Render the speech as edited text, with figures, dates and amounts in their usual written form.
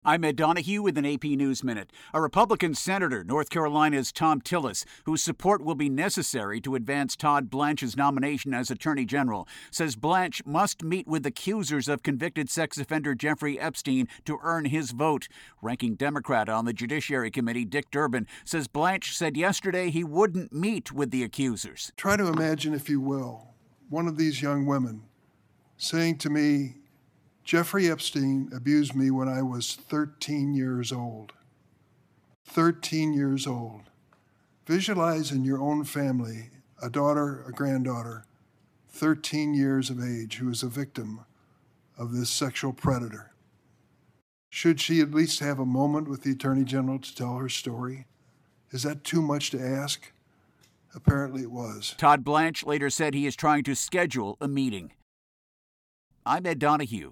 I'm Ed Donahue with an AP News Minute. A Republican senator, North Carolina's Thom Tillis, whose support will be necessary to advance Todd Blanche's nomination as Attorney General, says Blanche must meet with accusers of convicted sex offender Jeffrey Epstein to earn his vote. Ranking Democrat on the Judiciary Committee, Dick Durbin, says Blanche said yesterday he wouldn't meet with the accusers. Try to imagine, if you will, one of these young women saying to me, Jeffrey Epstein abused me when I was 13 years old. 13 years old. Visualize in your own family a daughter, a granddaughter, 13 years of age, who is a victim of this sexual predator. Should she at least have a moment with the Attorney General to tell her story? Is that too much to ask? Apparently it was. Todd Blanche later said he is trying to schedule a meeting. I'm Ed Donahue.